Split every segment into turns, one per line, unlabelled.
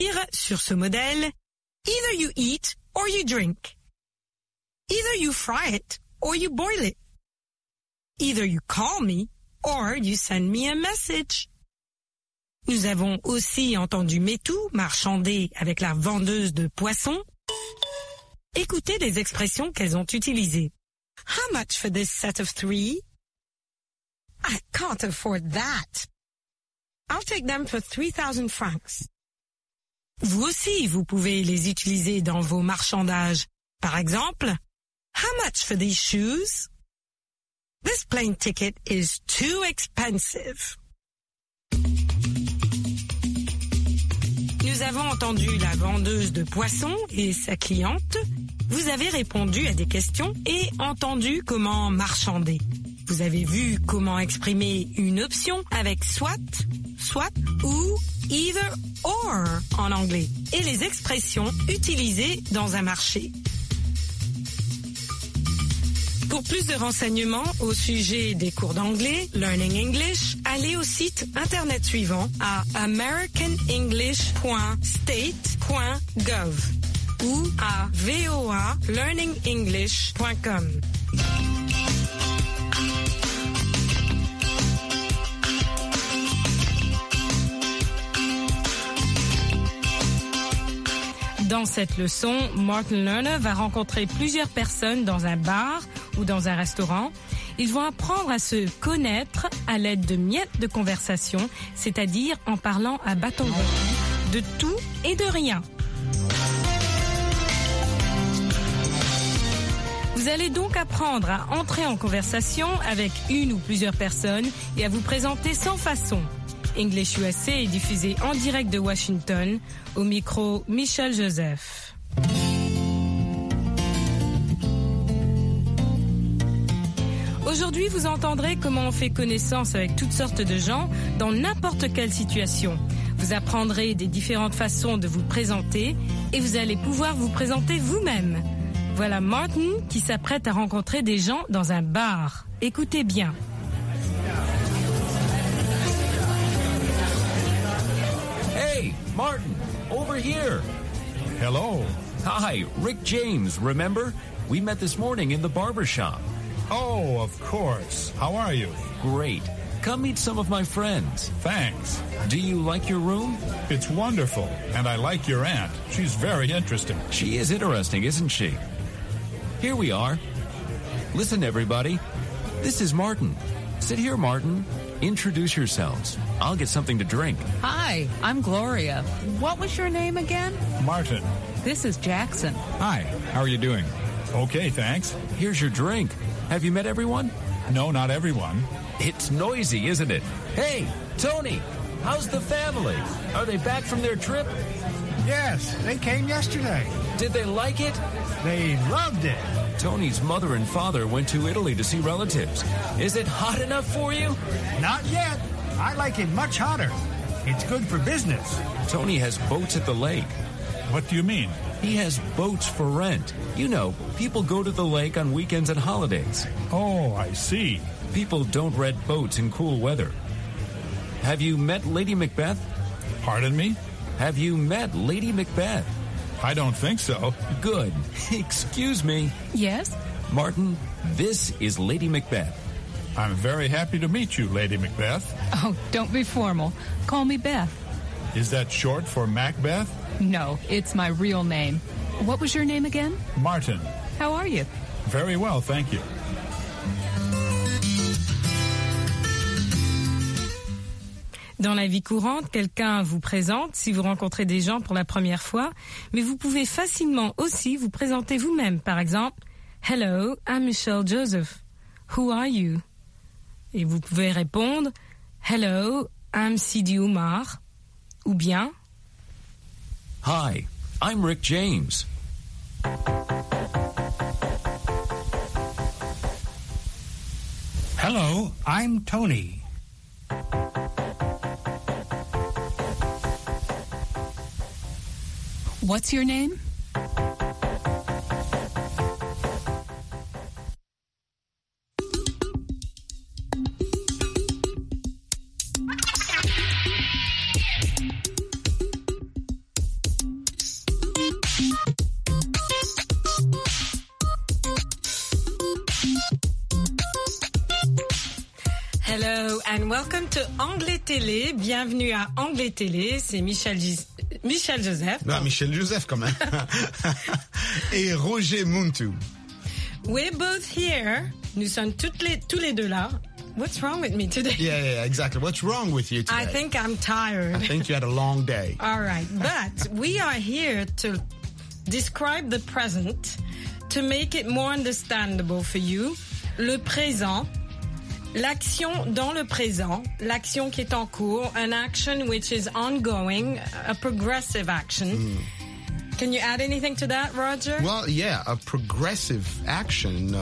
sur ce modèle, either you eat or you drink. Either you fry it or you boil it. Either you call me or you send me a message. Nous avons aussi entendu Métou marchander avec la vendeuse de poissons. Écoutez les expressions qu'elles ont utilisées. How much for this set of 3? I can't afford that. I'll take them for 3,000 francs. Vous aussi, vous pouvez les utiliser dans vos marchandages. Par exemple, how much for these shoes? This plane ticket is too expensive. Nous avons entendu la vendeuse de poissons et sa cliente. Vous avez répondu à des questions et entendu comment marchander. Vous avez vu comment exprimer une option avec soit ou either or en anglais et les expressions utilisées dans un marché. Pour plus de renseignements au sujet des cours d'anglais, Learning English, allez au site internet suivant à americanenglish.state.gov ou à voalearningenglish.com. Dans cette leçon, Martin Lerner va rencontrer plusieurs personnes dans un bar ou dans un restaurant. Ils vont apprendre à se connaître à l'aide de miettes de conversation, c'est-à-dire en parlant à bâton rompu de tout et de rien. Vous allez donc apprendre à entrer en conversation avec une ou plusieurs personnes et à vous présenter sans façon. English USA est diffusé en direct de Washington, au micro Michel Joseph. Aujourd'hui, vous entendrez comment on fait connaissance avec toutes sortes de gens dans n'importe quelle situation. Vous apprendrez des différentes façons de vous présenter et vous allez pouvoir vous présenter vous-même. Voilà Martin qui s'apprête à rencontrer des gens dans un bar. Écoutez bien.
Hey, Martin, over here.
Hello.
Hi, Rick James, remember? We met this morning in the barber shop.
Oh, of course. How are you?
Great. Come meet some of my friends.
Thanks.
Do you like your room?
It's wonderful, and I like your aunt. She's very interesting.
She is interesting, isn't she? Here we are. Listen, everybody. This is Martin. Sit here, Martin. Introduce yourselves. I'll get something to drink.
Hi, I'm Gloria. What was your name again?
Martin.
This is Jackson.
Hi, how are you doing?
Okay, thanks.
Here's your drink. Have you met everyone?
No, not everyone.
It's noisy, isn't it? Hey, Tony, how's the family? Are they back from their trip?
Yes, they came yesterday.
Did they like it?
They loved it.
Tony's mother and father went to Italy to see relatives. Is it hot enough for you?
Not yet. I like it much hotter. It's good for business.
Tony has boats at the lake.
What do you mean?
He has boats for rent. You know, people go to the lake on weekends and holidays.
Oh, I see.
People don't rent boats in cool weather. Have you met Lady Macbeth?
Pardon me?
Have you met Lady Macbeth?
I don't think so.
Good. Excuse me.
Yes?
Martin, this is Lady Macbeth.
I'm very happy to meet you, Lady Macbeth.
Oh, don't be formal. Call me Beth.
Is that short for Macbeth?
No, it's my real name. What was your name again?
Martin.
How are you?
Very well, thank you.
Dans la vie courante, quelqu'un vous présente si vous rencontrez des gens pour la première fois, mais vous pouvez facilement aussi vous présenter vous-même. Par exemple, Hello, I'm Michelle Joseph. Who are you? Et vous pouvez répondre, Hello, I'm Sidi Oumar. Ou bien,
Hi, I'm Rick James.
Hello, I'm Tony.
What's your name?
Hello and welcome to Anglais Télé. Bienvenue à Anglais Télé. C'est Michel Joseph.
Non, Michel Joseph quand même. Et Roger Muntu.
We're both here. Nous sommes tous les deux là. What's wrong with me today?
Yeah, exactly. What's wrong with you today?
I think I'm tired.
I think you had a long day.
All right, but we are here to describe the present, to make it more understandable for you. Le présent, l'action dans le présent, l'action qui est en cours, an action which is ongoing, a progressive action. Can you add anything to that, Roger?
Well, yeah, a progressive action,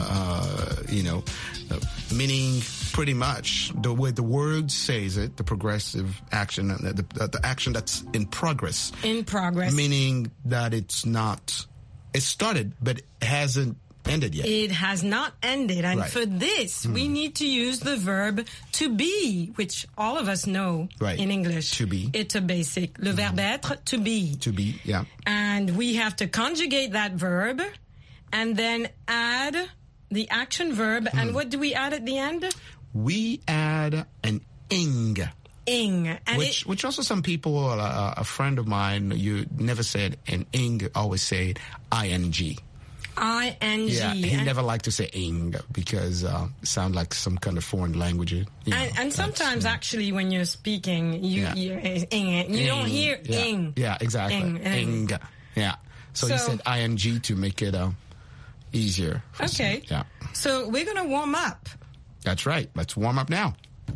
meaning pretty much the way the word says it, the progressive action, the action that's in progress.
In progress.
Meaning that it started, but it hasn't ended yet.
It has not ended. And
Right.
for this, we need to use the verb to be, which all of us know in English.
To be.
It's a basic. Le verbe être, to be.
To be, yeah.
And we have to conjugate that verb and then add the action verb. And what do we add at the end?
We add an ing.
Ing. And
Which also some people, a friend of mine, you never said an ing, always say ing.
I-N-G.
Yeah, he never liked to say ing because it sounds like some kind of foreign language.
And sometimes actually when you're speaking, you don't hear ing.
Yeah, exactly. Ing. Yeah. So he said ing to make it easier.
Okay.
Yeah.
So we're going to warm up.
That's right. Let's warm up now.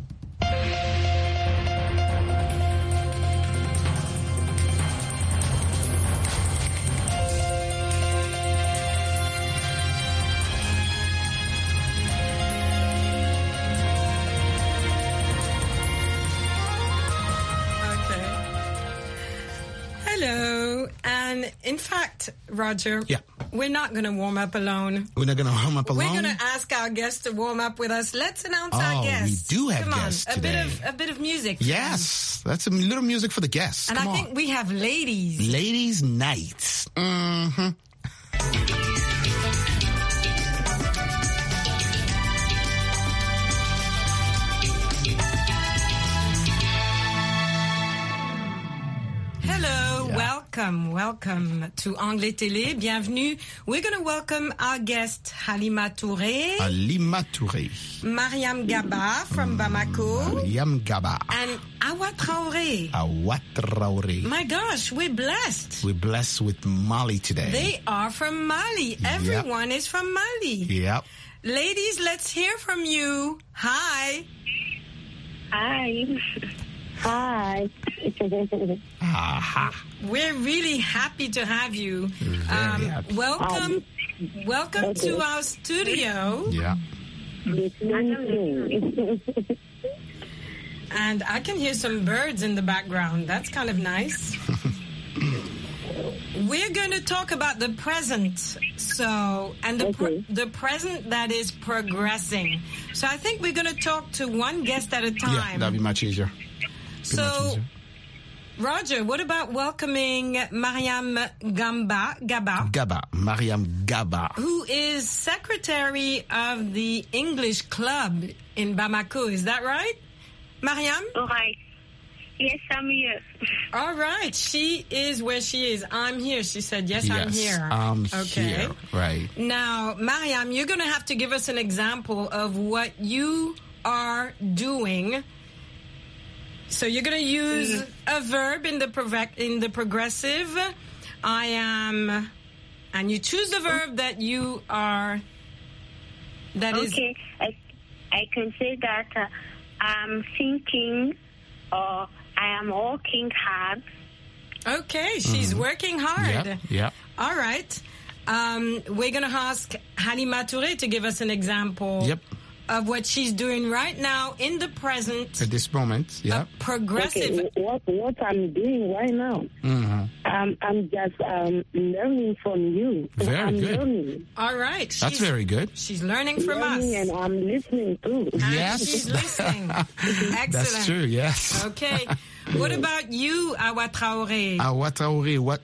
Hello. And in fact, Roger, we're not going to warm up alone.
We're not going to warm up alone?
We're going to ask our guests to warm up with us. Let's announce our guests.
We do have guests today.
A bit of music.
Yes. That's a little music for the guests.
And I think we have ladies.
Ladies' nights. Mm-hmm.
Welcome to Anglais Télé. Bienvenue. We're going to welcome our guest Halima Touré. Mariam Gaba from Bamako.
Mariam Gaba.
And Awa Traoré.
Awa Traoré.
My gosh, we're blessed.
We're blessed with Mali today.
They are from Mali. Everyone is from Mali.
Yep.
Ladies, let's hear from you. Hi.
Hi. Hi.
Aha.
We're really happy to have you.
Happy.
Welcome to our studio.
Yeah.
And I can hear some birds in the background. That's kind of nice. We're going to talk about the present. The present that is progressing. So I think we're going to talk to one guest at a time.
Yeah, that'd be much easier.
So, Roger, what about welcoming Mariam Gaba,
Mariam Gaba,
who is secretary of the English Club in Bamako. Is that right, Mariam?
All right. Yes, I'm here.
All right. She is where she is. I'm here. She said, yes. I'm here.
I'm here. Right.
Now, Mariam, you're going to have to give us an example of what you are doing. So you're going to use a verb in the progressive. I am, and you choose the verb that you are.
Okay, I can say that I'm thinking, or I am working hard.
Okay, she's working hard.
Yeah.
All right. We're going to ask Halima Touré to give us an example.
Yep.
Of what she's doing right now in the present.
At this moment, yeah.
Progressive.
Okay, what I'm doing right now, I'm just learning from you.
Very good.
Learning.
All right.
That's very good.
She's learning from us.
And I'm listening too.
And
yes.
she's listening. Excellent.
That's true, yes.
Okay. What about you, Awa Traoré?
Awa Traoré,